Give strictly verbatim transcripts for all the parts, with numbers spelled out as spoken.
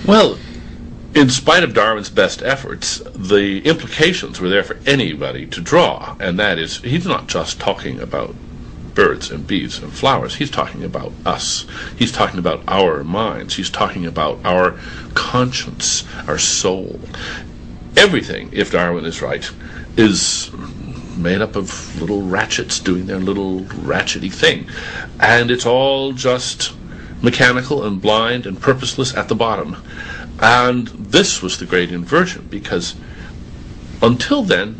Well, in spite of Darwin's best efforts, the implications were there for anybody to draw, and that is, he's not just talking about birds and bees and flowers. He's talking about us. He's talking about our minds. He's talking about our conscience, our soul. Everything, if Darwin is right, is made up of little ratchets doing their little ratchety thing. And it's all just mechanical and blind and purposeless at the bottom. And this was the great inversion, because until then,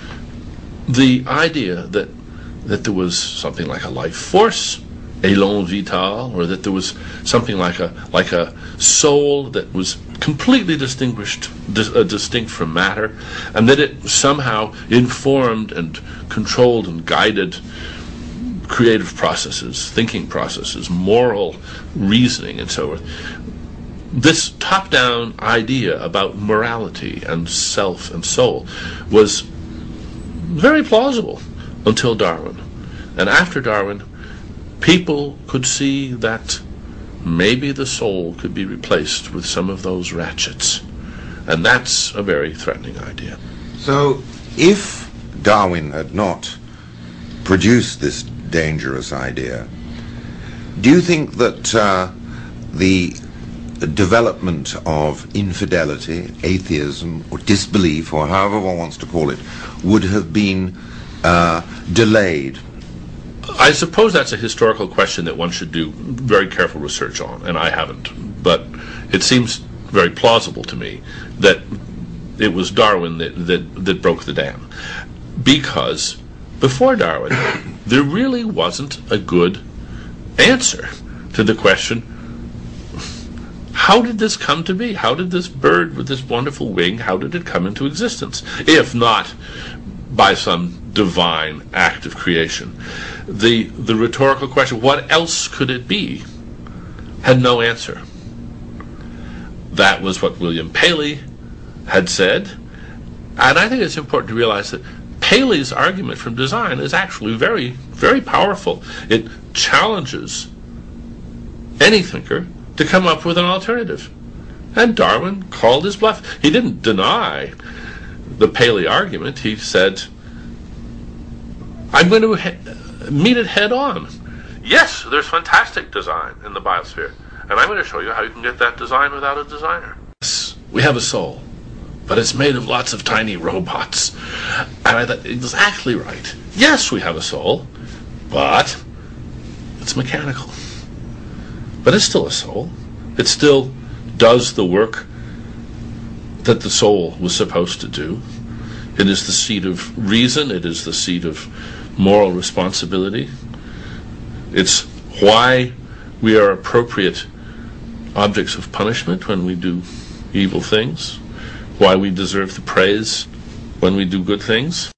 the idea that that there was something like a life force, élan vital, or that there was something like a like a soul that was completely distinguished, dis, uh, distinct from matter, and that it somehow informed and controlled and guided creative processes, thinking processes, moral reasoning, and so forth. This top-down idea about morality and self and soul was very plausible until Darwin. And after Darwin, people could see that maybe the soul could be replaced with some of those ratchets. And that's a very threatening idea. So, if Darwin had not produced this dangerous idea, do you think that uh, the development of infidelity, atheism, or disbelief, or however one wants to call it, would have been uh, delayed? I suppose that's a historical question that one should do very careful research on, and I haven't. But it seems very plausible to me that it was Darwin that, that, that broke the dam. Because before Darwin, there really wasn't a good answer to the question, how did this come to be? How did this bird with this wonderful wing, how did it come into existence? If not by some divine act of creation. The, the rhetorical question, what else could it be, had no answer. That was what William Paley had said, and I think it's important to realize that Paley's argument from design is actually very, very powerful. It challenges any thinker to come up with an alternative. And Darwin called his bluff. He didn't deny the Paley argument. He said, I'm going to he- meet it head on. Yes, there's fantastic design in the biosphere, and I'm going to show you how you can get that design without a designer. Yes, we have a soul, but it's made of lots of tiny robots. And I thought, exactly right. Yes, we have a soul, but it's mechanical. But it's still a soul. It still does the work that the soul was supposed to do. It is the seat of reason. It is the seat of moral responsibility. It's why we are appropriate objects of punishment when we do evil things, why we deserve the praise when we do good things.